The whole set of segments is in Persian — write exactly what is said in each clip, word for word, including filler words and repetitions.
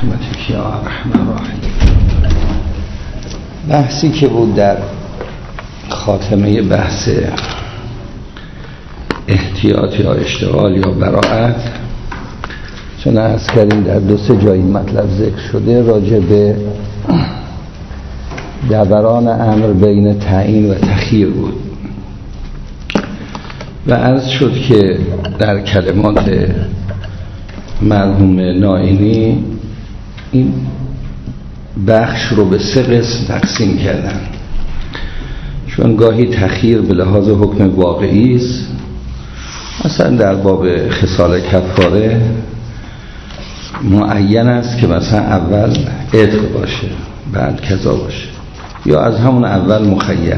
یا رحمن رحیم. بحثی که بود در خاتمه بحث احتیاط یا اشتغال یا براءت، چون عرض کردیم در دو سه جایی مطلب ذکر شده راجع به دوران امر بین تعیین و تخییر بود و عرض شد که در کلمات مرحوم نائینی این بخش رو به سه قسم تقسیم کردن، چون گاهی تخییر به لحاظ حکم واقعی است، مثلا در باب خصال کفاره معین است که مثلا اول عتق باشه بعد کذا باشه، یا از همون اول مخیره،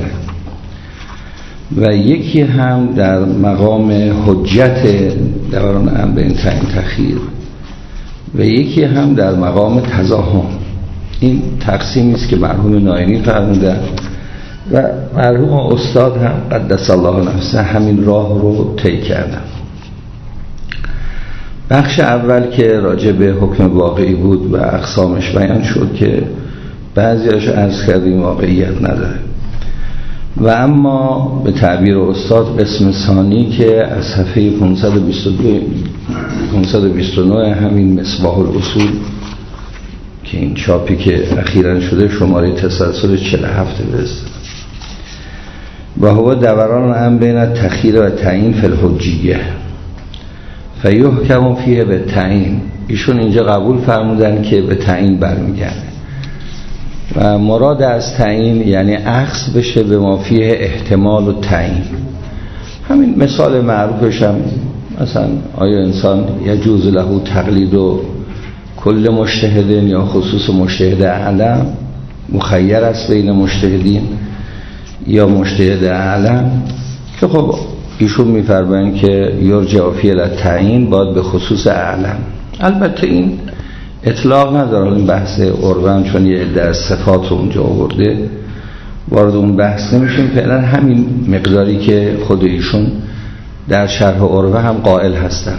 و یکی هم در مقام حجت دوران امر بین تعیین تخییر و یکی هم در مقام تزاحم. این تقسیمی است که مرحوم نائینی فرمودن و مرحوم استاد هم قدس الله نفسه همین راه رو طی کردن. بخش اول که راجع به حکم واقعی بود و اقسامش بیان شد که بعضیاش عرض کردیم واقعیت نداره، و اما به تعبیر استاد قسم ثانی که از صفحه پانصد و بیست و نه همین مصباح الاصول که این چاپی که اخیراً شده شماره تسلسل چهل و هفت برسه، و هو دوران امر بین تخییر و تعیین فی الحجیه فیحکم فیه به تعیین. ایشون اینجا قبول فرمودن که به تعیین برمیگرده و مراد از تعیین یعنی اخذ بشه به ما فیه احتمال و تعیین. همین مثال معروفش هم مثلا آیا انسان یجوز له تقلید و کل مجتهدین یا خصوص مجتهد اعلم، مخیر است بین مجتهدین یا مجتهد اعلم، که خب ایشون میفرمایند که یرجع فی التعیین باید به خصوص اعلم. البته این اطلاق نداره، این بحث عربان چون یه عده از صفات رو اونجا آورده وارد اون بحث نمیشیم. فعلا همین مقداری که خود ایشون در شرح عربه هم قائل هستن.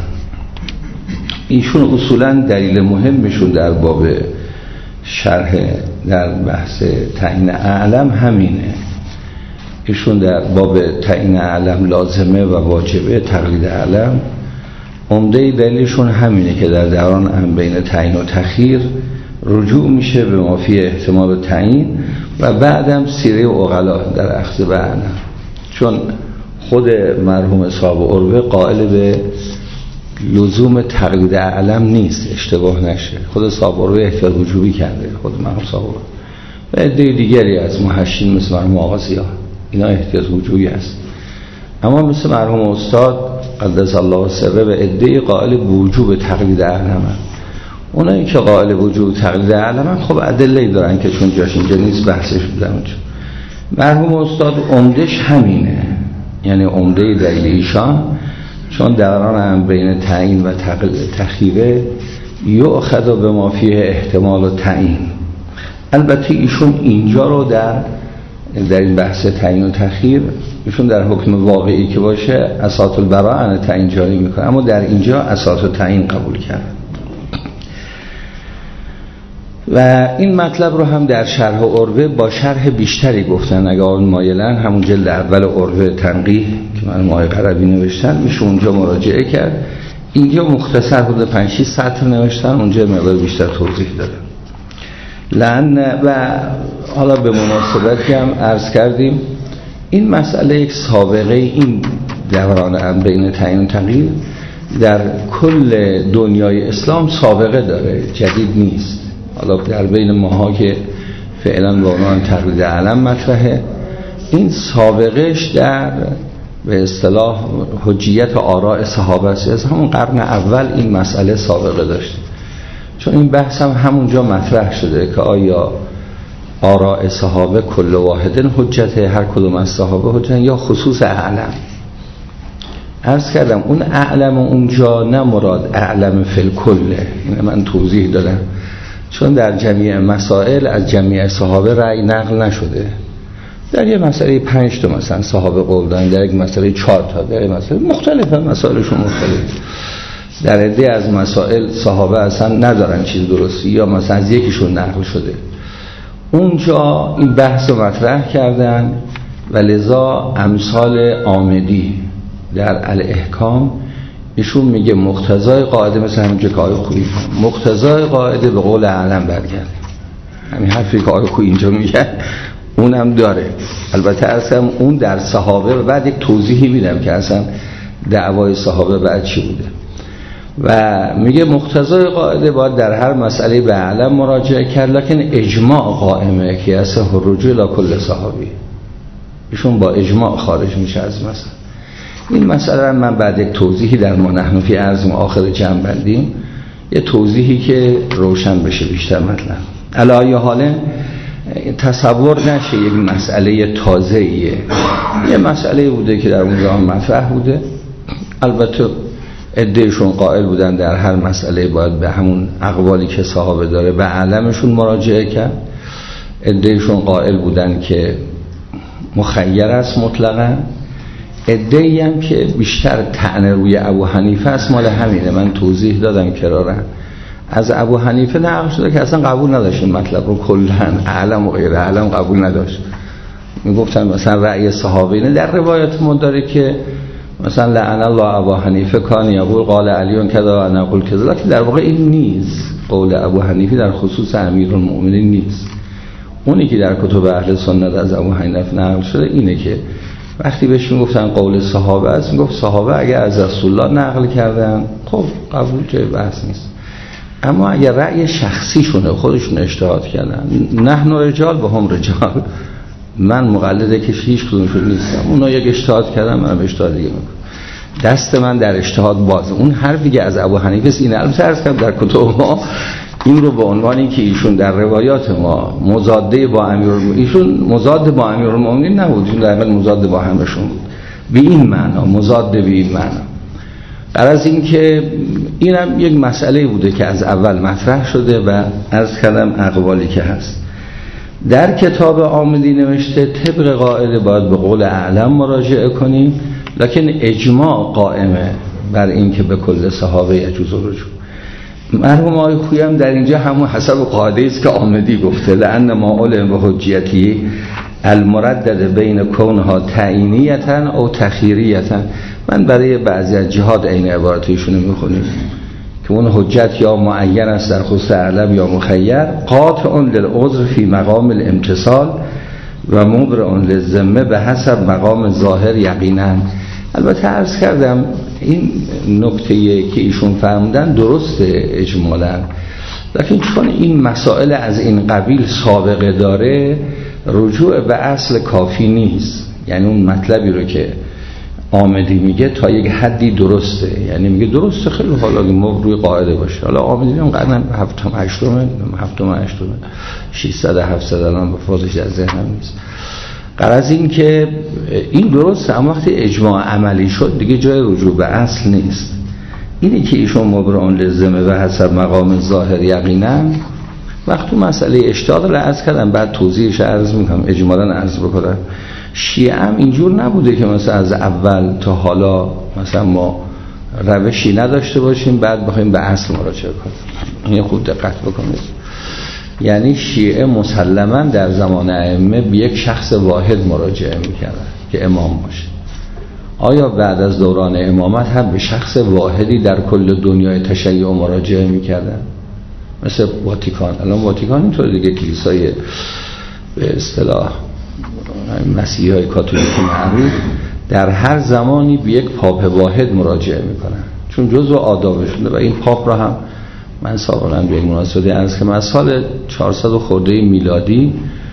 ایشون اصولا دلیل مهمشون در باب شرح در بحث تعیین اعلم همینه. ایشون در باب تعیین اعلم لازمه و واجبه تقلید اعلم، عمده دلیلشون همینه که در دوران امر بین تعیین و تخییر رجوع میشه به ما فی احتمال تعیین و بعدم سیره عقلا در اخذ به اعلم، چون خود مرحوم صاحب عربه قائل به لزوم تقلید اعلم نیست، اشتباه نشه. خود صاحب عربه احتیاط وجوبی کرده، خود مرحوم صاحب عربه و عده دیگری از محشین مثل مرحوم آغازی‌ها اینا احتیاط وجوبی است. اما مثل مرحوم استاد قدس الله سره و عده قائل وجوب تقلید اعلم، اونایی که قائل وجوب تقلید اعلم خب ادله‌ای دارن که چون جاش اینجا نیست بحثش بودم اونجا. مرحوم استاد عمدش همینه، یعنی عمده دلیل ایشان چون دوران امر بین تعیین و تخییر یؤخذ به ما فیه احتمال و تعیین. البته ایشون اینجا رو در در این بحث تعیین و تخییر ایشون در حکم واقعی که باشه اساس البراءه تعیین جاری میکنه، اما در اینجا اساس تعیین قبول کرد. و این مطلب رو هم در شرح عربه با شرح بیشتری گفتن. اگه آن مایلن همون جلد اول عربه تنقیح که من ماه قربی نوشتن میشه اونجا مراجعه کرد. اینجا مختصر حدود پنج شش سطر نوشتن، اونجا مقدار بیشتر توضیح داره. لعن و حالا به مناسبت هم عرض کردیم این مسئله یک سابقه، این دوران امر بین تعیین و تغییر در کل دنیای اسلام سابقه داره، جدید نیست. حالا در بین ماها که فعلا به عنوان تقلید اعلم مطرحه، این سابقهش در به اصطلاح حجیت آراء صحابه است. از همون قرن اول این مسئله سابقه داشته، چون این بحث هم همونجا مطرح شده که آیا آراء صحابه کل واحدن حجت، هر کدوم از صحابه حجت، یا خصوص اعلم. عرض کردم اون اعلم اونجا نه مراد اعلم فی الکله، این من توضیح دادم، چون در جمیع مسائل از جمیع صحابه رأی نقل نشده. در یه مسئله پنج تا مثلا صحابه قول دادن، در یک مسئله چهار تا، در یک مسئله مختلفه، مسائلشون مختلف. در عده از مسائل صحابه اصلا ندارن چیز درستی یا مثلا از یکیشون نقل شده، اونجا این بحث رو مطرح کردن و لذا امثال عامدی در الاحکام ایشون میگه مقتضای قاعده، مثلا همونجا که آیه خویی مقتضای قاعده به قول اعلم برگرده، همین حرفی که آیه خویی اینجا میگه اونم داره. البته اصلا اون در صحابه و بعد یک توضیحی میدم که اصلا دعوای صحابه بعد چی بوده. و میگه مقتضای قاعده باید در هر مسئله به اعلم مراجعه کرد، لکن اجماع قائمه که اصح الرجوع الی کل صحابی، ایشون با اجماع خارج میشه از مسئله. این مسئله من بعد یک توضیحی در ما نحن فی عرض آخر جمع بندیم، یه توضیحی که روشن بشه بیشتر مطلب. علی ای حال تصور نشه یک مسئله تازه‌ایه، یه مسئله بوده که در اون زمان مطرح بوده. البته عدهشون قائل بودن در هر مسئله باید به همون اقوالی که صحابه داره به علمشون مراجعه کرد، عدهشون قائل بودن که مخیر است مطلقاً، عده‌ای هم که بیشتر طعنه روی ابو حنیفه است، مال همینه. من توضیح دادم کرارن از ابو حنیفه نقل شده که اصلا قبول نداشت این مطلب رو، کلاً علم و غیر علم قبول نداشت. میگفتن مثلا رأی صحابه اینه. در روایت ما داره که مثلا لعن الله ابو حنیفه کان یقول قال علی کذا و نقول کذا، لکن در واقع این نیست. قول ابو حنیفه در خصوص امیرالمؤمنین نیست. اونی که در کتب اهل سنت از ابو حنیفه نقل شده اینه که وقتی بهش میگفتن قول صحابه است، میگفت صحابه اگر از رسول الله نقل کردن خب قبول جای بحث نیست، اما اگر رأی شخصیشونه خودشون اجتهاد کردن، نحن رجال و هم رجال، من مقلده که هیچ کدومشون نیستم، اونا یک اجتهاد کردن منم اجتهاد دیگه میکنم، دست من در اجتهاد بازه. اون حرفی که از ابو حنیفه است، این البته عرض کردم در کتب ما این رو به عنوان اینکه ایشون در روایات ما مضاده با امیرالمومنین، ایشون مضاد با امیرالمومنین نبود، ایشون در واقع مضاد با همشون بود، به این معنا مضاد به این معنا. غرض این که اینم یک مسئله بوده که از اول مطرح شده و عرض کردم اقوالی که هست در کتاب عامدی نوشته طبق قاعده باید به قول اعلم مراجعه کنیم، لکن اجماع قائمه بر این که به کل صحابه یجوز الرجوع. مرحوم آقای خویی هم در اینجا همون حسب قاعده است که عامدی گفته، لأن ما علم به حجیتی المردد بین کونها تعیینیتا او تخیریتا. من برای بعضی از جهاد این عبارتیشون میخونیم که اون حجت یا معین است در خصوص علم یا مخیر، قاطع للعذر فی مقام الامتصال و مبرئ للذمه به حسب مقام ظاهر یقینا. البته عرض کردم این نکته که ایشون فرمودن درسته اجمالا، لیکن چون این مسائل از این قبیل سابقه داره رجوع به اصل کافی نیست. یعنی اون مطلبی رو که عامدی میگه تا یک حدی درسته، یعنی میگه درسته خیلی حالا ما روی قاعده باشه. حالا عامدی هم قرن هفتم هشتم هفتم هشتم ششصد هفتصد الان به فاضلش در ذهنم نیست. غرض این که این درسته، اما وقتی اجماع عملی شد دیگه جای رجوع به اصل نیست. اینی که ایشون مبرئون للذمه و حسب مقام ظاهر یقینا وقتی مسئله اجتهاد رو عرض کردم، بعد توضیحش عرض میکنم، اجمالا عرض بکنم. شیعه هم اینجور نبوده که مثلا از اول تا حالا مثلا ما روشی نداشته باشیم بعد بخوایم به اصل مراجعه کنیم. این خود دقت بکنید. یعنی شیعه مسلما در زمان ائمه به یک شخص واحد مراجعه میکردن که امام باشه. آیا بعد از دوران امامت هم به شخص واحدی در کل دنیای تشیع مراجعه میکردن؟ مثل واتیکان. الان واتیکان اینطور دیگه، کلیسای به اصطلاح مسیحی های کاتولیک معروف در هر زمانی به یک پاپ واحد مراجعه میکنن، چون جزء آدابشونه. و این پاپ را هم من سابقا به این مناسبت عرض که من سال چهارصد خورده میلادی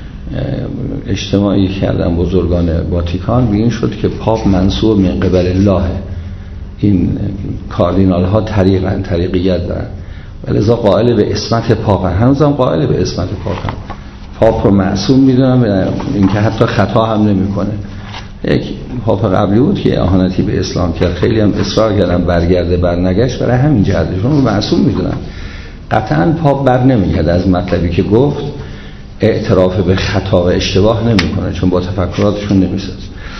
اجتماعی کردم بزرگان واتیکان، به این شد که پاپ منصوب من قبل الله، این کاردینال ها طریقاً طریقیت دارن و لذا قائل به اسمت پاپ هستند. هنوز هم قائل به اسمت پاپ هستند. پاپ رو معصوم میدونم، این که حتی خطا هم نمیکنه. یک پاپ قبلی بود که اهانتی به اسلام کرد، خیلی هم اصرار کردن برگرده برنگشت، برای همین جهتشون رو معصوم میدونن. قطعا پاپ بر نمیگرد از مطلبی که گفت، اعتراف به خطا و اشتباه نمیکنه چون با تفکراتشون نمیساز.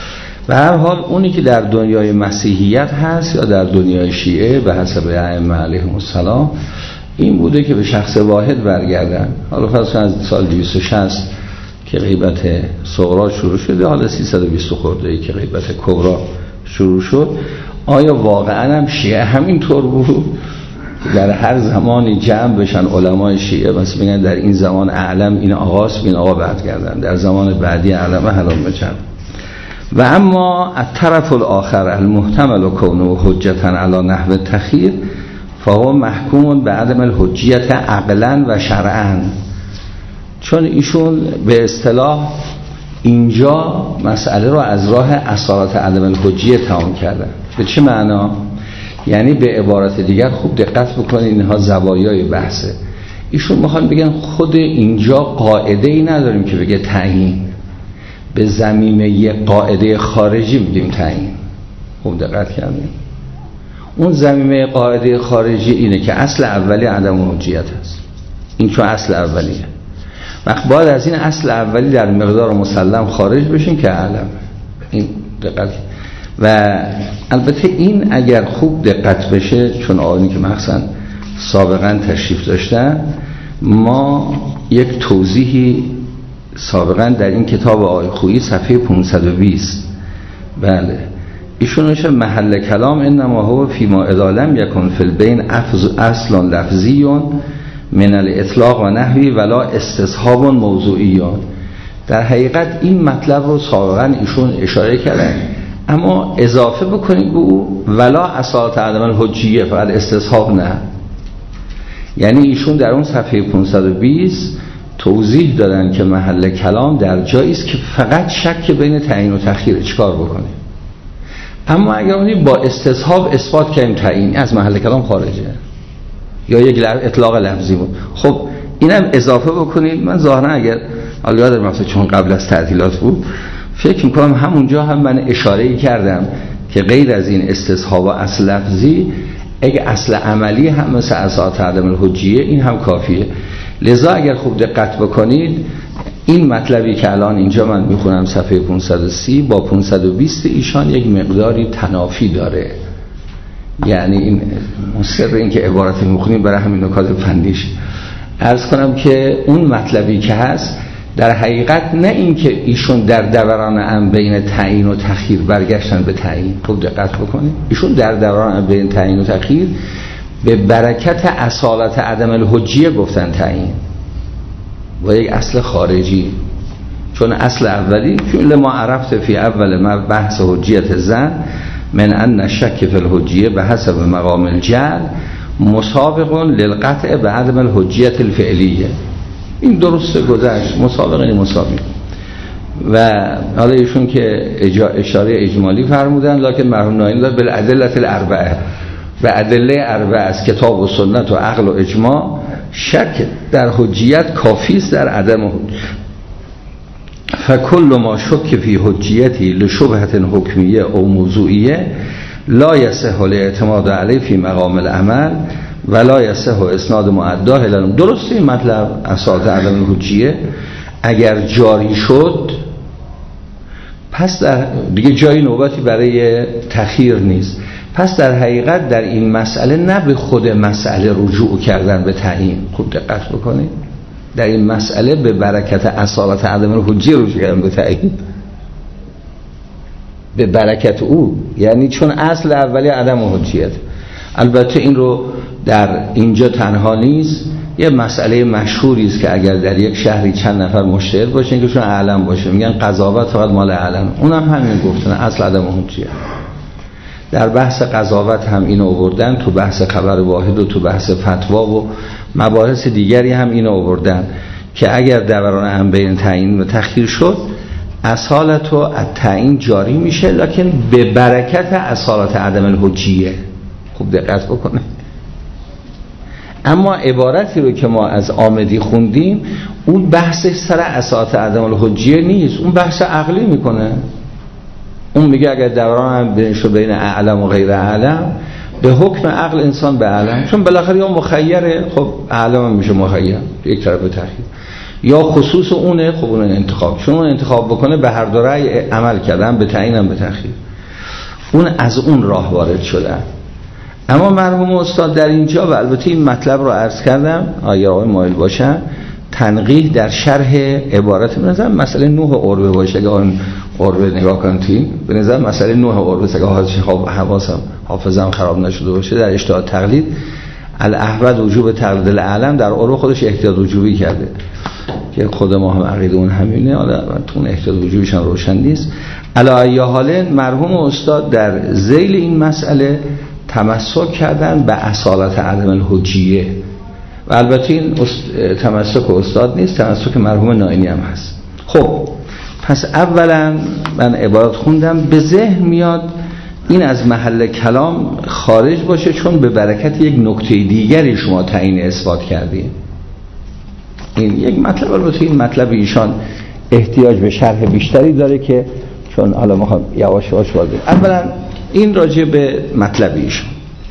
به هر حال اونی که در دنیای مسیحیت هست یا در دنیای شیعه به حسب ائمه علیهم السلام این بوده که به شخص واحد برگردن. حالا فرض از سال دویست و شصت که غیبت صغرا شروع شده، حالا سیصد و بیست خورده ای که غیبت کبرا شروع شد. آیا واقعا هم شیعه همینطور بود در هر زمانی جمع بشن علمای شیعه بس بگن در این زمان اعلم این آقاست این آقا برگردن، در زمان بعدی اعلم حرام بچن؟ و اما الطرف الاخر المحتمل کونه حجتا علی نحو تخییر فهو محکوم به عدم الحجیت عقلا و شرعا. چون ایشون به اصطلاح اینجا مسئله رو از راه اصالت عدم الحجیه تمام کردن. به چه معنا؟ یعنی به عبارت دیگر خوب دقت بکنید، اینها زوایای بحثه. ایشون میخوان بگن خود اینجا قاعده ای نداریم که بگه تعیین، به زمینه یه قاعده خارجی میگیم تعیین. خوب دقت کردیم. اون زمینه قاعده خارجی اینه که اصل اولی عدم حجیت هست، این چون اصل اولیه. وقت بعد از این اصل اولی در مقدار مسلم خارج بشین که علم. این دقت. و البته این اگر خوب دقت بشه، چون آنی که مخصوصا سابقا تشریف داشتن، ما یک توضیحی سابقا در این کتاب آقای خویی صفحه پانصد و بیست بله ایشون نوشته محل کلام انما هو فیما اذا لم یکن فی البین اصل لفظی من الاطلاق و نحوی ولا استصحاب موضوعی. در حقیقت این مطلب رو سابقا ایشون اشاره کردن، اما اضافه بکنید به او ولا اصالت عدم الحجیه، فقط استصحاب نه. یعنی ایشون در اون صفحه پانصد و بیست توضیح دادن که محل کلام در جایی است که فقط شک بین تعیین و تخییر چیکار بکنه. اما اگر اونی با استصحاب اثبات کنیم تعیین، از محل کلام خارجه یا یک اطلاق لفظی بود. خب اینم اضافه بکنید. من ظاهرا اگر حالا یادم رفته چون قبل از تعطیلات بود، فکر میکنم همونجا هم من اشاره‌ای کردم که غیر از این استصحاب و اصل لفظی، اگه اصل عملی هم مثل اساس عدم الحجیه، این هم کافیه. لذا اگر خوب دقت بکنید این مطلبی که الان اینجا من میخونم صفحه پانصد و سی با پانصد و بیست ایشان یک مقداری تنافی داره. یعنی این مصر این که عبارت میخونیم برای همین نکات فنیش عرض کنم که اون مطلبی که هست در حقیقت نه این که ایشون در دوران ام بین تعیین و تخییر برگشتن به تعیین. خوب دقت بکنید، ایشون در دوران ام بین تعیین و تخییر به برکت اصالت عدم الحجیه گفتن تعیین و یک اصل خارجی. چون اصل اولی چون لما عرفت فی اول بحث حجیت زن من ان شک فی الحجیه به حسب مقام الجعل مسابق للقطع به عدم الحجیت الفعلیه. این درست گذشت، مسابقه این مسابقه. و حالا ایشون که اشاره اجمالی فرمودن، لکن مرحوم ناینی داد بالادله الاربعه، و ادله اربعه از کتاب و سنت و عقل و اجماع شک در حجیت کافی است در عدم حجیت. فکل ما شک فی حجیتی لشبهت حکمیه او موضوعیه لا یصح الاعتماد علیه فی مقام العمل ولا یصح اسناد معداه الی. درسته این مطلب اساس عدم الحجیه اگر جاری شد پس در دیگه جای نوبتی برای تخییر نیست. پس در حقیقت در این مسئله نه به خود مسئله رجوع کردن به تعیین. خوب دقت بکنید، در این مسئله به برکت اصالت عدم الحجیه رجوع کردن به تعیین، به برکت او، یعنی چون اصل اولی عدم حجیت. البته این رو در اینجا تنها نیست، یه مسئله مشهوری است که اگر در یک شهری چند نفر مشتهر باشن که چون اعلم باشه میگن قضاوت فقط مال اعلم، اونم همین گفتن اصل عدم حجیت. در بحث قضاوت هم اینو آوردن، تو بحث خبر واحد و تو بحث فتوا و مباحث دیگری هم اینو آوردن که اگر دوران هم بین تعیین و تخییر شد اصالت و التعیین جاری میشه، لکن به برکت اصالت عدم الحجیه. خوب دقت بکنه. اما عبارتی رو که ما از آمدی خوندیم اون بحث سر اصالت عدم الحجیه نیست، اون بحث عقلی میکنه. اون میگه اگر دوران هم بینشو بین اعلم و غیر اعلم به حکم عقل انسان به اعلم، چون بالاخره یا مخیره، خب اعلم هم میشه مخیر یک طرف تخییر، یا خصوص اونه، خب اون انتخاب، چون اون انتخاب بکنه به هر دو رأی عمل کردن، به تعیینم به تأخیر، اون از اون راه وارد شدن. اما مرحوم استاد در اینجا، و البته این مطلب رو عرض کردم آیا آقای مایل باشن، تنقیح در شرح عبارت به نظر مسئله نوح عربه باشه، اگه اون عربه نگاه کنید به نظر مسئله نوح عربه، اگه حواسم حافظم خراب نشده باشه، در اجتهاد تقلید الاحوط وجوب تقلید الاعلم، در عربه خودش احتیاط وجوبی کرده که خود ما هم عقیده اون همینه، حالا اون احتیاط وجوبیش هم روشن نیست. علی ای حال مرحوم استاد در ذیل این مسئله تمسک کردن به اصالت عدم الحجیه، و البته این تمسک استاد نیست، تمسک مرحوم نائینی هم هست. خب پس اولا من عبارت خوندم، به ذهن میاد این از محل کلام خارج باشه، چون به برکت یک نکته دیگری شما تعیین اثبات کردین. این یک مطلب، البته این مطلب ایشان احتیاج به شرح بیشتری داره که چون حالا میخوام یواش یواش واضح. اولا این راجع به مطلب ایشان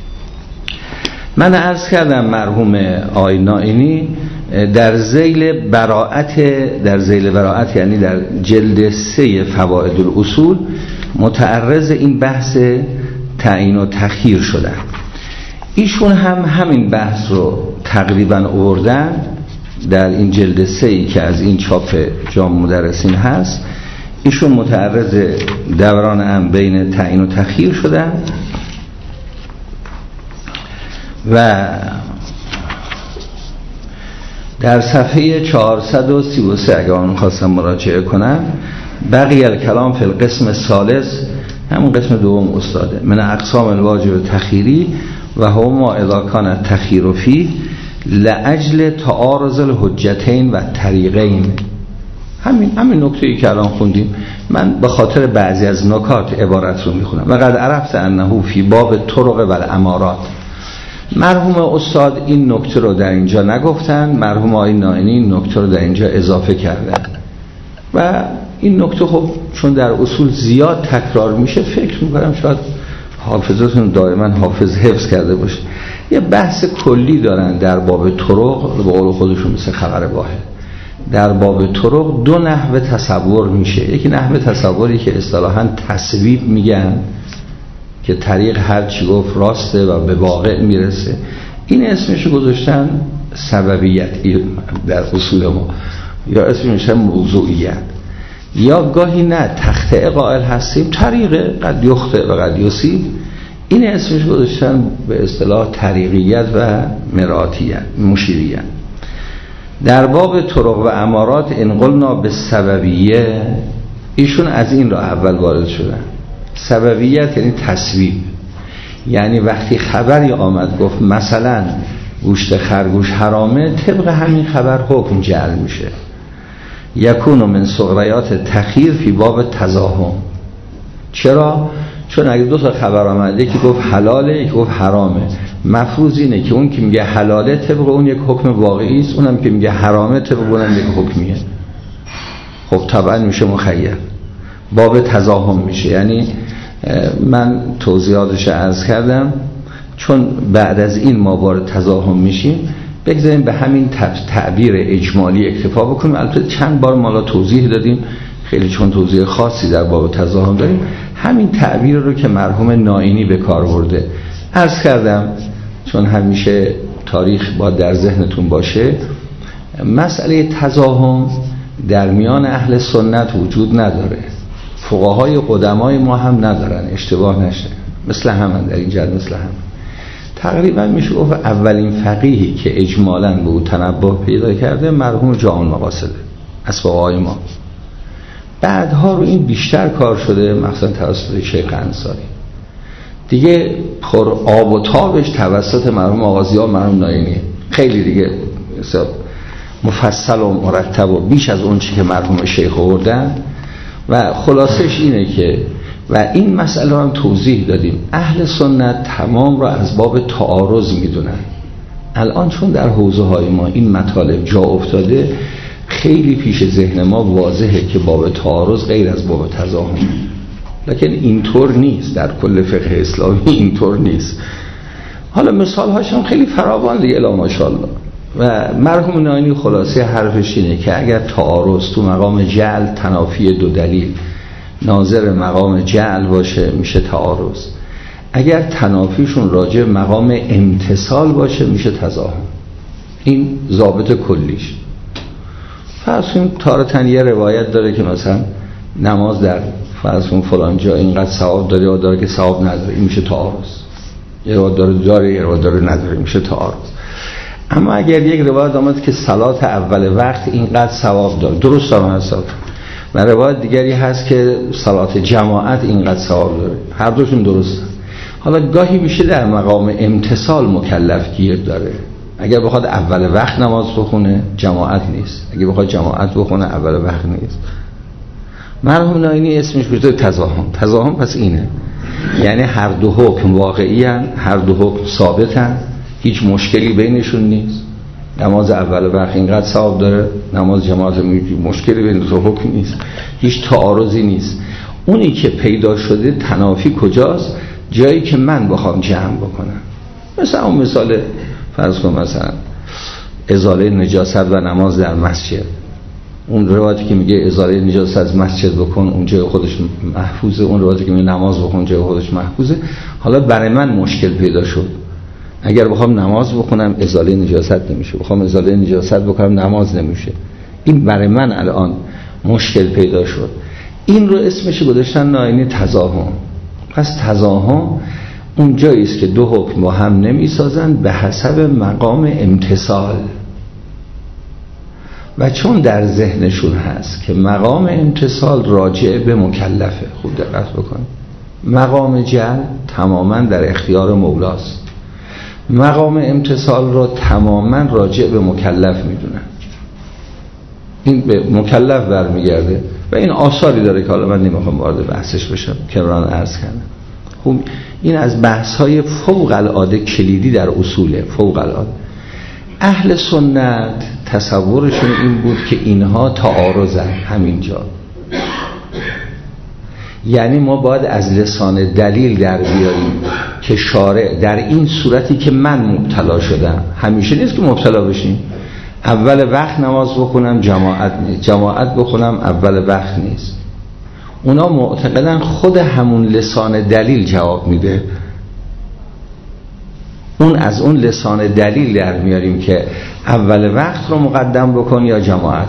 من عرض کردم، مرحوم آقای نائینی در ذیل براءت، در ذیل براءت یعنی در جلد سه فوائد الاصول متعرض این بحث تعیین و تخییر شدن. ایشون هم همین بحث رو تقریبا آوردن در این جلد سه‌ای که از این چاپ جامع مدرسین هست. ایشون متعرض دوران هم بین تعیین و تخییر شدن و در صفحه چهارصد و سی و سه اگه آن خواستم مراجعه کنم، بقیه الکلام فی القسم الثالث، همون قسم دوم استاده، من اقسام الواجب تخییری و هو ما اذا کان التخییر فیه لاجل تعارض الحجتین و طریقین. همین همین نکته‌ای که الان خوندیم، من به خاطر بعضی از نکات عبارت رو میخونم. و قد عرفت انه فی باب طرق و الامارات. مرحوم استاد این نکته رو در اینجا نگفتن، مرحوم آقای نائینی این نکته رو در اینجا اضافه کردن و این نکته خب چون در اصول زیاد تکرار میشه، فکر میکنم شاید حافظتون دائما حافظ حفظ کرده باشه. یه بحث کلی دارن در باب طرق، به قول خودشون مثل خبر واحد. در باب طرق دو نحوه تصور میشه، یکی نحوه تصوری که اصطلاحاً تصویب میگن که طریق هر چی گفت راسته و به واقع میرسه، این اسمش گذاشتن سببیت در اصول ما، یا اسمش موضوعیت، یا گاهی نه تخته قائل هستیم طریق قد یخطئ و قد یصیب، این اسمش گذاشتن به اصطلاح طریقیت و مراتیت مشیریت. در باب طرق و امارات ان قلنا به سببیه، ایشون از این را اول وارد شدن. سببیت یعنی تصویب، یعنی وقتی خبری آمد گفت مثلا گوشت خرگوش حرامه، طبق همین خبر حکم جعل میشه. یکونو من صغریات تخییر فی باب تزاحم. چرا؟ چون اگه دو تا خبر آمده، یکی گفت حلاله یکی گفت حرامه، مفروض اینه که اون که میگه حلاله طبق اون یک حکم واقعی است، اونم که میگه حرامه طبق اونم یک حکمیه. خب طبعا میشه مخیر، باب تزاحم میشه. یعنی من توضیحاتش عرض کردم، چون بعد از این ما وارد تزاحم میشیم، بگذاریم به همین تعبیر اجمالی اکتفا بکنیم. البته چند بار ما توضیح دادیم، خیلی چون توضیح خاصی در باب تزاحم داریم، همین تعبیر رو که مرحوم نائینی به کار برده عرض کردم، چون همیشه تاریخ باید در ذهنتون باشه. مسئله تزاحم در میان اهل سنت وجود نداره، فقهای قدمای ما هم ندارن، اشتباه نشه، مثل همن در این جد، مثل هم تقریبا میشه گفت اولین فقیهی که اجمالاً به او تنبه پیدا کرده مرحوم جامع المقاصده از فقهای ما. بعدها رو این بیشتر کار شده، مثلا توسط شیخ انصاری دیگه، پر آب و تابش توسط مرحوم آغازی‌ها، مرحوم نائینی خیلی دیگه مفصل و مرتب و بیش از اون چی که مرحوم شیخ آوردن. و خلاصش اینه که، و این مسئله رو هم توضیح دادیم، اهل سنت تمام را از باب تعارض میدونن. الان چون در حوزه های ما این مطالب جا افتاده، خیلی پیش ذهن ما واضحه که باب تعارض غیر از باب تزاحم، لکن اینطور نیست، در کل فقه اسلامی اینطور نیست. حالا مثال هاش هم خیلی فراوان دیگه، الا ماشاءالله. و مرحوم ناینی خلاصه حرفش اینه که اگر تعارض تو مقام جعل تنافی دو دلیل ناظر مقام جعل باشه میشه تعارض، اگر تنافیشون راجع مقام امتصال باشه میشه تضاهم. این ضابط کلیش. فرض کنیم تارتن یه روایت داره که مثلا نماز در فرض کنیم فلان جا اینقدر ثواب داره یا داره که ثواب نداره، این میشه تعارض. یه روایت داره داره یه روایت داره نداره، میشه تعارض. اما اگر یک روایت آمد که صلات اول وقت اینقدر ثواب داره، درست هم هست، و روایت دیگری هست که صلات جماعت اینقدر ثواب داره، هر دوشون درسته. حالا گاهی میشه در مقام امتصال مکلف گیر داره، اگر بخواد اول وقت نماز بخونه جماعت نیست، اگر بخواد جماعت بخونه اول وقت نیست. مرحوم ناینی اسمش گذاشته تضاهم. تضاهم پس اینه، یعنی هر دو حکم واقعی هن، هر دو حکم ثابت هن، هیچ مشکلی بینشون نیست. نماز اول وقت اینقدر ثواب داره، نماز جماعت مشکلی بین دو حکم نیست، هیچ تعارضی نیست. اونی که پیدا شده تنافی کجاست؟ جایی که من بخوام جمع بکنم. مثلا اون مثال فرض کن مثلا ازاله نجاست و نماز در مسجد، اون روایتی که میگه ازاله نجاست از مسجد بکن اون جای خودش محفوظه، اون روایتی که میگه نماز بکن جای خودش محفوظه. حالا برای من مشکل پیدا شد، اگر بخوام نماز بخونم ازاله نجاست نمیشه، بخوام ازاله نجاست بکنم نماز نمیشه. این برای من الان مشکل پیدا شد. این رو اسمش گذاشتن ناینی تضاهم. پس تضاهم اون جایی است که دو حکم با هم نمیسازن به حسب مقام امتصال، و چون در ذهنشون هست که مقام امتصال راجع به مکلفه، خوب دقت بکنید، مقام جعل تماما در اختیار مولاست، مقام امتصال را تماما راجع به مکلف میدونن، این به مکلف برمیگرده و این آثاری داره که حالا من نمیخوام وارد بحثش بشم، کرران عرض کردم. خب این از بحث‌های فوق العاده کلیدی در اصوله، فوق العاده. اهل سنت تصورشون این بود که اینها تعارضن همینجا، یعنی ما باید از لسان دلیل در بیاریم که شارع در این صورتی که من مبتلا شدم، همیشه نیست که مبتلا بشیم، اول وقت نماز بخونم جماعت نیست، جماعت بخونم اول وقت نیست. اونا معتقدن خود همون لسان دلیل جواب میده. اون از اون لسان دلیل در میاریم که اول وقت رو مقدم بکن یا جماعت.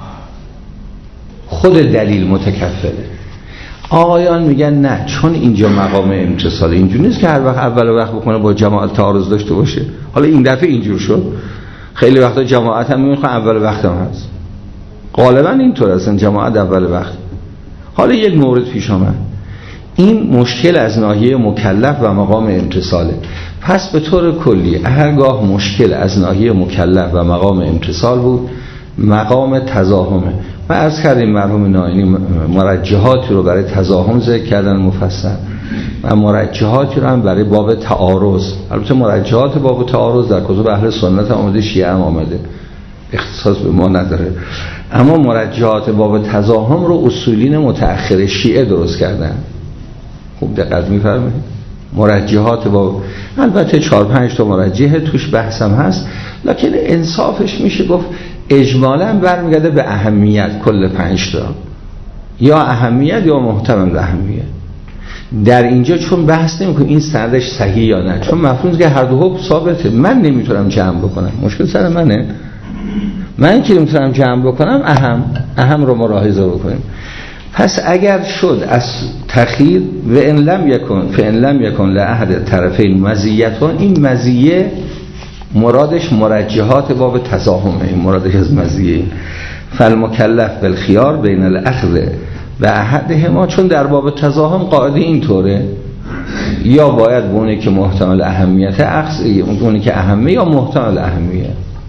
خود دلیل متکفله. آقایان میگن نه، چون اینجا مقام امتصال، اینجوری نیست که هر وقت اول وقت بکنه با جماعت تعارض داشته باشه. حالا این دفعه اینجور شد، خیلی وقتا جماعت هم میخوان اول وقت هم هست، غالبا اینطور هستن جماعت اول وقت. حالا یک مورد پیش آمد، این مشکل از ناحیه مکلف و مقام امتصاله. پس به طور کلی هرگاه مشکل از ناحیه مکلف و مقام امتصال بود، مقام تضاهمه. و عرض کردیم مرحوم ناینی مرجحاتی رو برای تضاهم ذکر کردن مفصل و مرجحاتی رو هم برای باب تعارض. البته مرجحات باب تعارض در کتب اهل سنت هم آمده، شیعه هم آمده، اختصاص به ما نداره. اما مرجحات باب تضاهم رو اصولین متأخر شیعه درست کردن. خوب دقت می‌فرمایید. مرجحات باب، البته چهار پنج تا مرجحه توش بحثم هست، لکن انصافش میشه گفت اجمالاً برمیگرده به اهمیت. کل پنج تا یا اهمیت یا محتمل اهمیت. در اینجا چون بحث نمی‌کنیم این سندش صحیح یا نه، چون مفهوم که هر دو حکم ثابته، من نمیتونم جمع بکنم، مشکل سر منه. من که نمیتونم جمع بکنم، اهم اهم رو ملاحظه بکنیم. پس اگر شد از تخییر و ان لم یکن فان لم یکن لاحد طرفین مزیتون، این مزیه مرادش مرجحات باب تضاهمه، این مرادش از مزیه. فالمکلف بالخیار بین الاخذ و احدهما، چون در باب تضاهم قاعده اینطوره، یا باید به اونی که محتمل اهمیت اخذ، اونی که اهمیه یا محتمل اهمیه.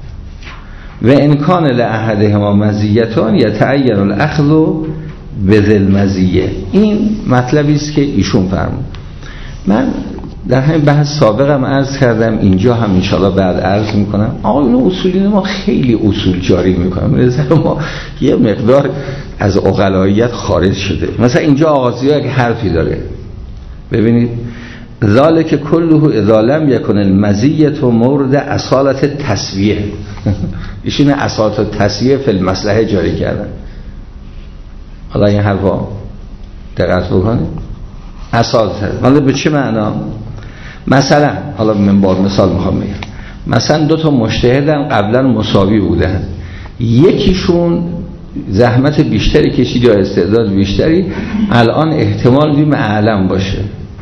و امکان لاحدهما مزیتان یتعین الاخذ بذل مزیه. این مطلبی است که ایشون فرمود. من در همین بحث سابقم عرض کردم، اینجا هم انشاءالله بعد عرض میکنم. آقایون اصولین ما خیلی اصول جاری میکنم، نظر ما یه مقدار از عقلاییت خارج شده. مثلا اینجا آغازی ها یک حرفی داره، ببینید ذالک کله اذا لم یکن المزیت مورد اصالت تسویه. ایشون اصالت تسویه فی المصلحه جاری کردن. حالا این حرفا دقت بکنید. اصالت حالا به چه معنا؟ مثلا حالا من با مثال میخوام بگم، مثلا دو تا مجتهدن قبلا مساوی بودن، یکیشون زحمت بیشتری کشید یا استعداد بیشتری، الان احتمال دیم اعلم باشه،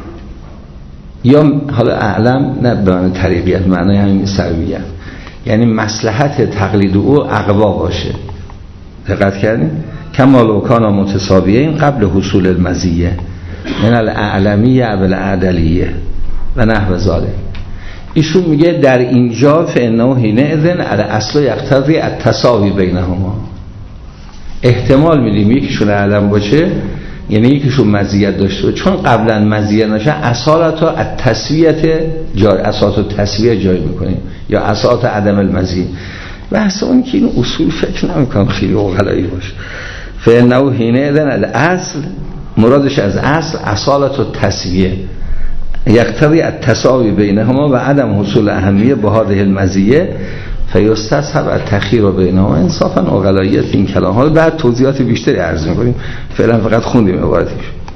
یا حالا اعلم نه به معنی طریقیت، معنی همین سرویت، یعنی مصلحت تقلید او اقوا باشه. دقت کردین؟ کما لو کانا متساویین قبل حصول المزیه من الاعلمیه و الاعدلیه و نحو ذالک. ایشون میگه در اینجا فانه حینئذ الاصل یقتضی التساوی بینهما، احتمال میدیم یکیشون اعلم باشه یعنی یکیشون مزیت داشته باشه، چون قبلا مزیت نشه اصالتا التسویت جای اصالت التسویه جای میکنیم یا اصالت عدم المزیت. بحث اون که این اصول فکر نمیکنم خیلی عقلایی باشه. فانه حینئذ الاصل مرادش از اصل اصالت التسویه یقتضی التساوی بینهما و عدم حصول اهمیه به هذه المزیه فیستصحب التخییر بینهما. انصافا عقلاییت این کلام ها بعد توضیحات بیشتری عرض می‌کنیم، فعلا فقط خوندیم عبارتش.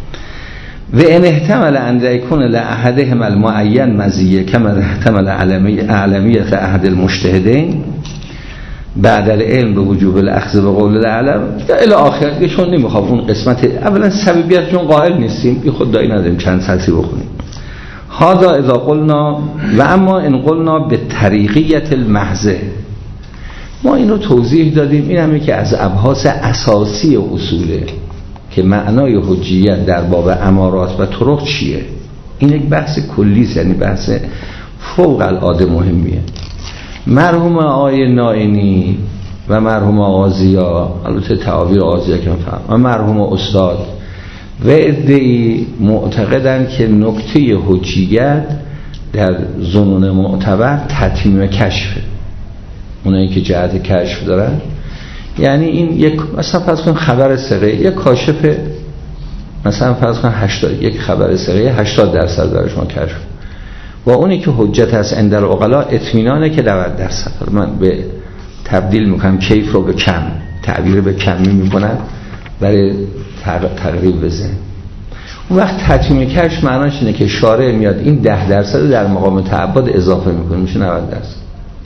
و ان احتمل ان یکون لاحدهم المعین مزیه کما احتمل اعلمیت احد المجتهدین بعد العلم به وجوب الاخذ به قول العلم الی آخر. چون نمیخوام اون قسمت اولا سببیت چون قائل نیستیم، بی خود دایی نداریم چند سطری بخونیم. هذا اذا قلنا و اما ان قلنا به طریقیت المحضه، ما اینو توضیح دادیم، این همه که از ابحاث اساسی اصوله که معنای حجیت در باب امارات و طرق چیه. این یک بحث کلیست، یعنی بحث فوق العاده مهمیه. مرحوم آقای نائینی و مرحوم آقا ضیا، البته تعابیر آقا ضیا که من فهم، و مرحوم استاد و عده‌ای معتقدن که نکته حجیت در ظنون معتبر تتمیم کشفه. اونایی که جهت کشف دارن، یعنی این یک مثلا فرض کن خبر ثقه یک کاشف، مثلا فرض کن هشتاد یک خبر ثقه هشتاد درصد برای شما کشف، و اونی که حجت هست عند العقلا اطمینانه که نود درصد. من به تبدیل میکنم کیف رو به کم، تعبیر به کمی میکنم برای تقریب بزن. اون وقت تتمیم کشف معناش اینه که شارع میاد این ده درصد در مقام تعبد اضافه میکنه، میشه نود درصد.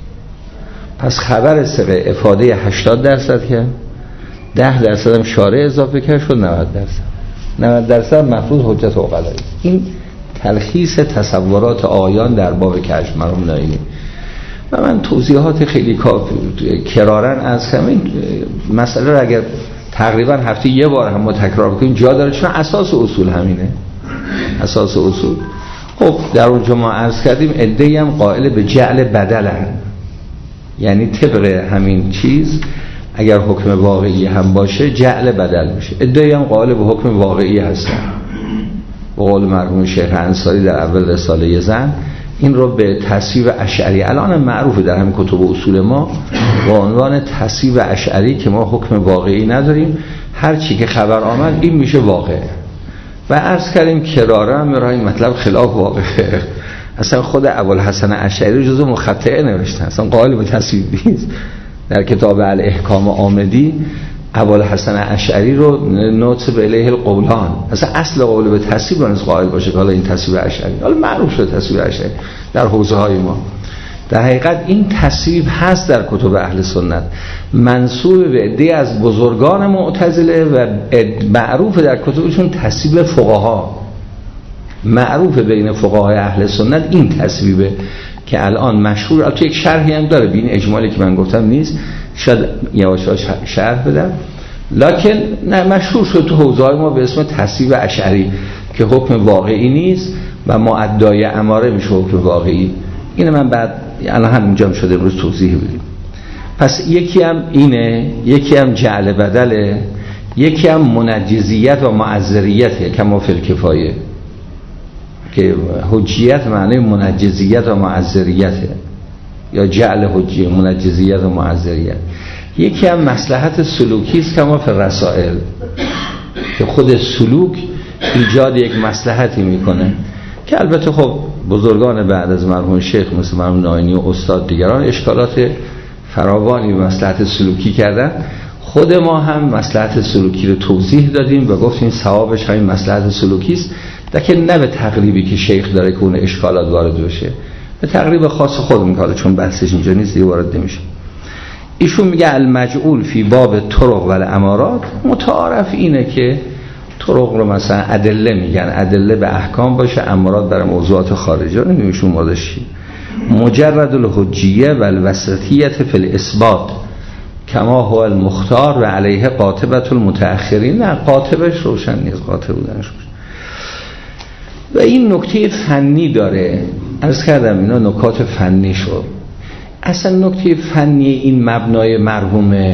پس خبر ثقه افاده هشتاد درصد که ده درصد هم شارع اضافه کرد شد نود درصد. نود درصد مفروض حجت عقلایی. این تلخیص تصورات آیان در باب کشف مرحوم نائینی و من توضیحات خیلی کافی کرارن از همین مسئله رو اگر تقریبا هفته یه بار هم ما تکرار کنیم جا داره، چون اساس اصول همینه. اساس اصول خب در اونجا ما عرض کردیم عده‌ای هم قائل به جعل بدلن، یعنی طبق همین چیز اگر حکم واقعی هم باشه جعل بدل میشه. عده‌ای هم قائل به حکم واقعی هستن. به قول مرحوم شیخ انصاری در اول رساله زن این رو به تصویب اشعری، الان معروفه در همین کتب اصول ما با عنوان تصویب اشعری که ما حکم واقعی نداریم، هر چی که خبر آمد این میشه واقع. و عرض کردیم کرارا مرای مطلب خلاف واقعه. اصلا خود ابوالحسن اشعری جزو مخطئه نوشتن، اصلا قائل به تصویب نیست. در کتاب الاحکام آمدی ابوالحسن اشعری رو نوت به الیه القولان، اصلا اصل قول به تصویب نیست قائل باشه که حالا این تصویب اشعری، حالا معروف شده تصویب اشعری در حوزه های ما. در حقیقت این تصویب هست در کتب اهل سنت، منسوب به عده از بزرگان معتزله و معروف در کتبشون تصویب فقها، معروف بین فقهای اهل سنت این تصویبه که الان مشهور. البته یک شرحی هم داره، بین اجمالی که من گفتم نیست، شاید یواش یواش شرح بدم، لکن نه مشهور شد تو حوزه‌های ما به اسم تصویب اشعری که حکم واقعی نیست و معدای اماره میشه حکم واقعی. اینو من بعد الان همینجا شده امروز توضیح بدیم. پس یکی هم اینه، یکی هم جعل بدله، یکی هم منجزیت و معذریته کما فی الکفایه که حجیت معنی منجزیت و معذریته یا جعل حجیه منجزیت و معذریت. یکی هم مصلحت سلوکی است کما فی الرسائل که خود سلوک ایجاد یک مصلحتی میکنه که البته خب بزرگان بعد از مرحوم شیخ مثل مرحوم ناینی و استاد دیگران اشکالات فراوانی به مصلحت سلوکی کردن. خود ما هم مصلحت سلوکی رو توضیح دادیم و گفتیم ثوابش همین مصلحت سلوکی است، که نه به تقریبی که شیخ داره که اون اشکالات وارد بشه، به تقریب خاص خود میگه، چون بحثش اینجا نیست دیگه وارد نمیشه. ایشون میگه المجعول فی باب طرق و الامارات، متعارف اینه که طرق رو مثلا ادله میگن، ادله به احکام باشه، امارات برای موضوعات خارجه. نمیشون مادشی مجرد الحجیه و الوسطیت فی الاثبات کما هو المختار و علیه قاطبت المتأخرین. نه، قاطبش روشن نیست، قاطب بودنش روشن. و این نکته فنی داره، عرض کردم اینا نکات فنی شد. اصلا نکته فنی این مبنای مرحوم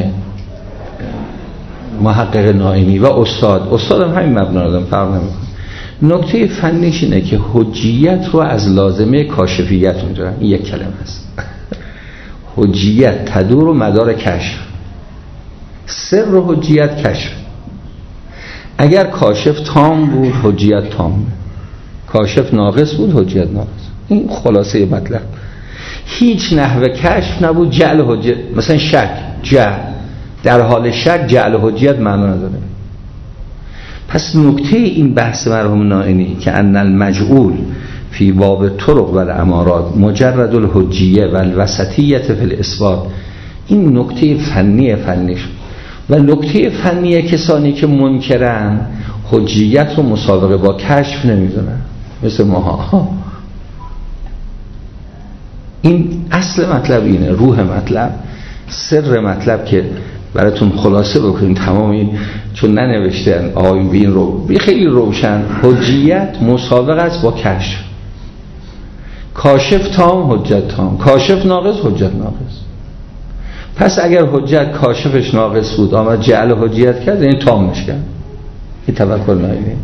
محقق نائینی و استاد استادم همین مبنا دادم، فرق نمیکنه. نکته فنیش اینه که حجیت رو از لازمه کاشفیت میدونن. این یک کلمه است. حجیت تدور و مدار کشف. سر و حجیت کشف. اگر کاشف تام بود حجیت تام، کاشف ناقص بود حجیت ناقص. این خلاصه مطلب. هیچ نحوه کشف نبود، جعل حجیت. مثلا شک، جعل، در حال شک جعل حجیت معنا نداره. پس نکته این بحث مرحوم نائینی که ان المجعول فی باب طرق و الامارات مجرد الحجیه و الوسطیت فی الاثبات، این نکته فنی فنیش. و نکته فنی کسانی که منکرن حجیت رو مسابقه با کشف نمیدونن، مثل ماها. این اصل مطلب اینه، روح مطلب، سر مطلب که براتون خلاصه بکنیم تمام این، چون ننوشتن آقایون به این رو خیلی روشن. حجیت مسابقه است با کشف. کاشف تام حجت تام، کاشف ناقص حجت ناقص. پس اگر حجت کاشفش ناقص بود آمد جعل حجیت کرد، این تامش کرد. این توکل نائینی.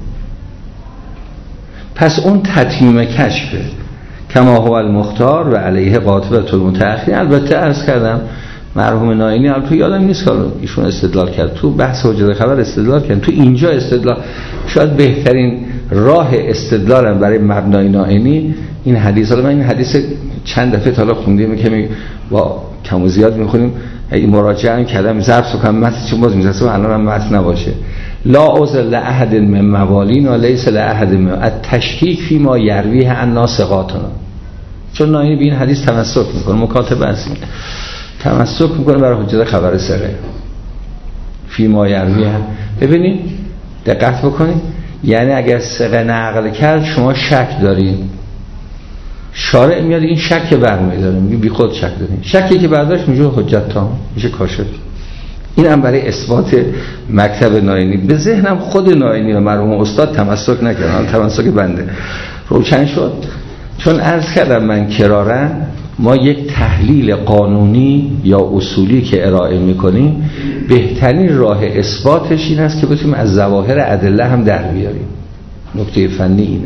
پس اون تتمیم کشفه کما هو المختار و علیه قاطبت المتأخرین. البته عرض کردم مرحوم نائینی، البته یادم نیست که ایشون استدلال کرد تو بحث حجت خبر، استدلال کرد تو اینجا استدلال. شاید بهترین راه استدلالم برای مبنای نائینی این حدیث. حالا من این حدیث چند دفعه تا حالا خوندیم که با کم و زیاد میخونیم، این مراجعه هم کردم ضرب سکم متن چون باز میذارم الان هم متن نباشه. لا عذر لاحد من موالین و لیس لاحد من التشکیک فی ما یرویه عن ناسقاتنا. چون نائینی به این حدیث تمسک میکنه، مکاتبه است، تمسک میکنه برای حجت خبر سره فی ما یرویه. ببینید دقت بکنید، یعنی اگر ثقه نقل کرد شما شک دارید، شارع میاد این شک برمی‌داره، میگه بی خود شک دارید، شکی که برداشت میشه حجت تام، میشه کاشف. این هم برای اثبات مکتب نائینی. به ذهنم خود نائینی و مرحوم استاد تمسک نکردن، تمسک بنده روشن شد. چون عرض کردم من کرارا ما یک تحلیل قانونی یا اصولی که ارائه میکنیم بهترین راه اثباتش این است که بتونیم از ظواهر ادله هم در بیاریم. نکته فنی اینه.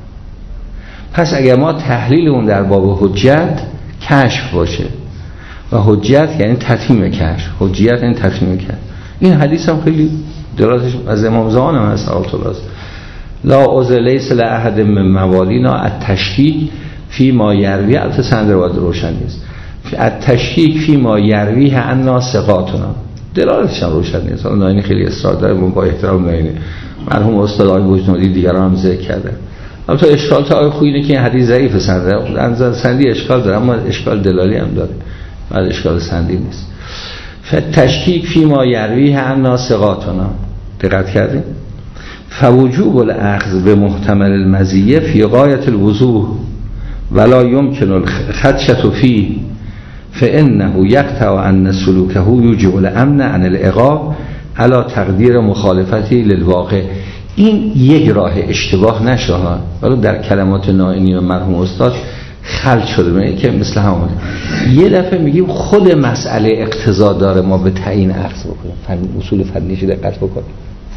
پس اگر ما تحلیل اون در باب حجت کشف باشه و حجت یعنی تتمیم کشف، حجیت یعنی تتمیم کشف. این حدیث هم خیلی دلالتش از امام زمان هم هست آیت الله. لا عذر لیس لاحد من موالینا التشکیک فی ما یروی، البته سند روایت روشن نیست، التشکیک فی ما یرویه عن ناسقاتنا، دلالتش هم روشن نیست. حالا نائینی خیلی اصرار داره، با احترام نائینی مرحوم استاد آقای بوجنودی دیگران هم ذکر کرده. البته اشکال تا آقای خویی اینه که این حدیث ضعیف سنده، انزل سندی اشکال داره، اما اشکال دلالی هم داره، بعد اشکال سندی نیست. تشکیک فی ما یرویه عن ناسقاتنا، دقت کردیم. فوجوب الاخذ به محتمل المزیه فی غایت الوضوح ولا یمکن الخدشة فیه فانه یقطع ان سلوکه یوجب الامن عن العقاب علی تقدیر مخالفتی للواقع. این یک راه اشتباه نشه ها، ولی در کلمات نائینی و مرحوم استاد خلط شده، میگه که مثل همون یه دفعه میگیم خود مسئله اقتضا داره ما به تعیین اخذ بکنیم، فن اصول فنیش دقت بکنیم.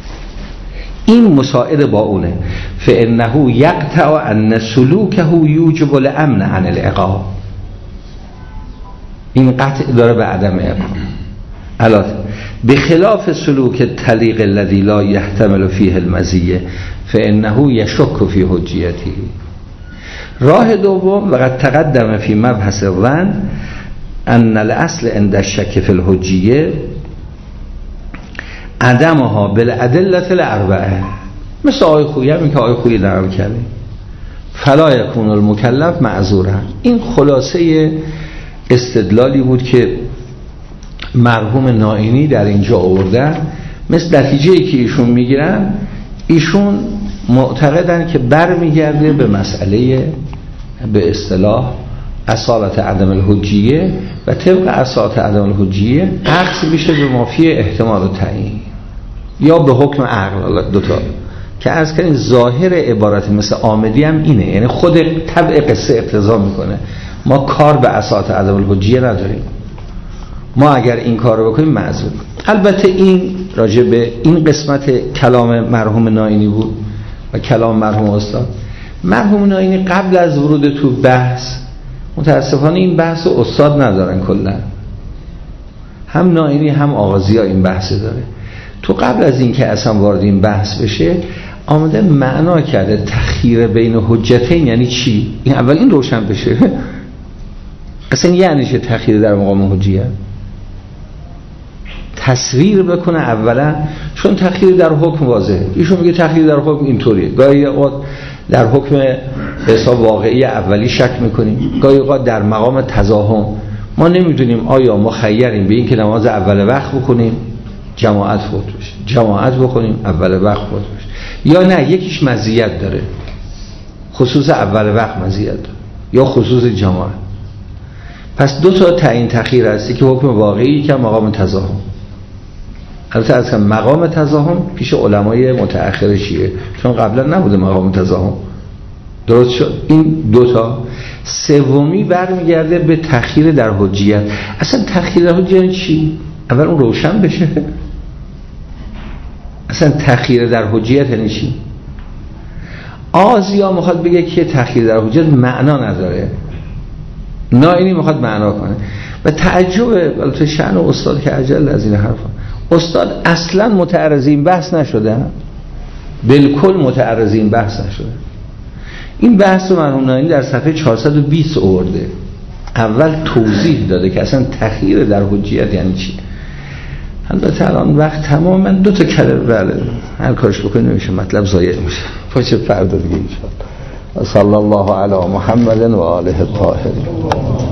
این مساعد با اونه فانه یقطع ان سلوکه یوجب الامن عن العقاب. این قطع داره به عدم عقاب. علاوه به خلاف سلوک طریق الذی لا یحتمل فیه المزیه فانه یشک فی حجیته. راه دوم وقد تقدم فی مبحث الظن ان الاصل عند الشک فی الحجیه عدمها بالادله الاربعه، مثل آیه خویی همین که آیه خویی نقل کردیم فلا یکون المکلف معذورا. این خلاصه استدلالی بود که مرحوم نائینی در اینجا آوردن. مثل نتیجه‌ای که ایشون میگیرن، ایشون معتقدن که برمیگرده به مسئله به اصطلاح اصالت عدم الحجیه و طبق اصالت عدم الحجیه عکس میشه به مافی احتمال و تعیین یا به حکم عقل. دوتا که عرض کردیم ظاهر عبارت مثل آمدی هم اینه، یعنی خود طبع قصه اقتضا میکنه ما کار به اصالت عدم الحجیه نداریم، ما اگر این کار رو بکنیم معذور. البته این راجع به این قسمت کلام مرحوم نائینی بود و کلام مرحوم استاد. مرحوم نائینی قبل از ورود تو بحث، متاسفانه این بحث رو استاد ندارن کلا، هم نائینی هم آغازی ها این بحث داره. تو قبل از این که اصلا وارد این بحث بشه آمده معنا کرده تخییر بین حجتین یعنی چی. این اول این روشن بشه اصلا یعنی چه تخییر در مقام حجیه، تصویر بکنه اولا، چون تخییر در حکم واضحه. ایشون میگه تخییر در حکم اینطوریه، گاهی اوقات در حکم به حساب واقعی اولی شک میکنیم، گاهی اوقات در مقام تزاحم ما نمیدونیم آیا مخیریم به این که نماز اول وقت بکنیم جماعت فوت بشه، جماعت بکنیم اول وقت فوت بشه، یا نه یکیش مزیت داره، خصوص اول وقت مزیت داره یا خصوص جماعت. پس دو تا تعیین تخییر هستی که حکم واقعی که مقام تزاحم. البته از مقام تزاحم پیش علمای متأخر شیعه، چون قبلا نبوده مقام تزاحم، درست شد. این دوتا. سومی برمیگرده به تخییر در حجیت. اصلا تخییر در حجیت چی؟ اول اون روشن بشه. اصلا تخییر در حجیت یعنی چی؟ آزیا میخواد بگه که تخییر در حجیت معنا نداره، نائینی میخواد معنا کنه و تعجب البته شأن استاد که عجل از این حرفا. استاد اصلا متعرض این بحث نشده، بالکل متعرض این بحث نشده. این بحث رو مرحوم نائینی در صفحه چهارصد و بیست آورده، اول توضیح داده که اصلا تخییر در حجیت یعنی چی. البته الان وقت تماما دو تا کلمه بله هر کارش بکنی نمیشه، مطلب ضایع میشه. پاچه فردا دیگه ان شاء الله. صلی الله علی محمد و آله الطاهرین.